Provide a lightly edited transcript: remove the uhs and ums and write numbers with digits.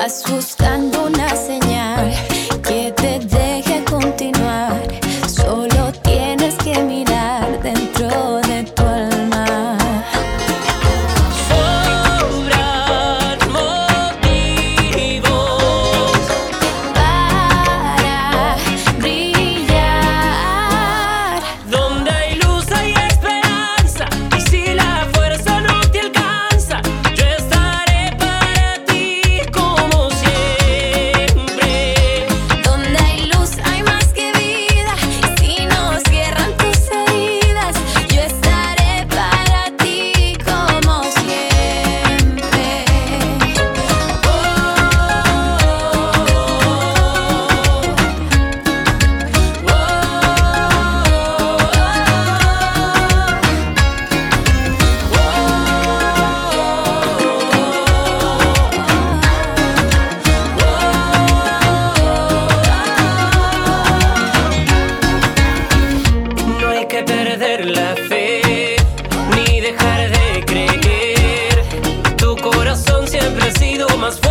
Estás buscando una señal que te deje continuar. Solo tienes que mirar dentro de tu alma. Sobran motivos Para brillar. donde hay luz hay esperanza. Y si la fuerza no te alcanza, yo estaré para ti como siempre. Donde hay luz hay más que vida. Y si no cierran tus heridas, yo estaré para ti como siempre. No hay que perder la fe, ni dejar de creer. Tu corazón siempre ha sido más fuerte.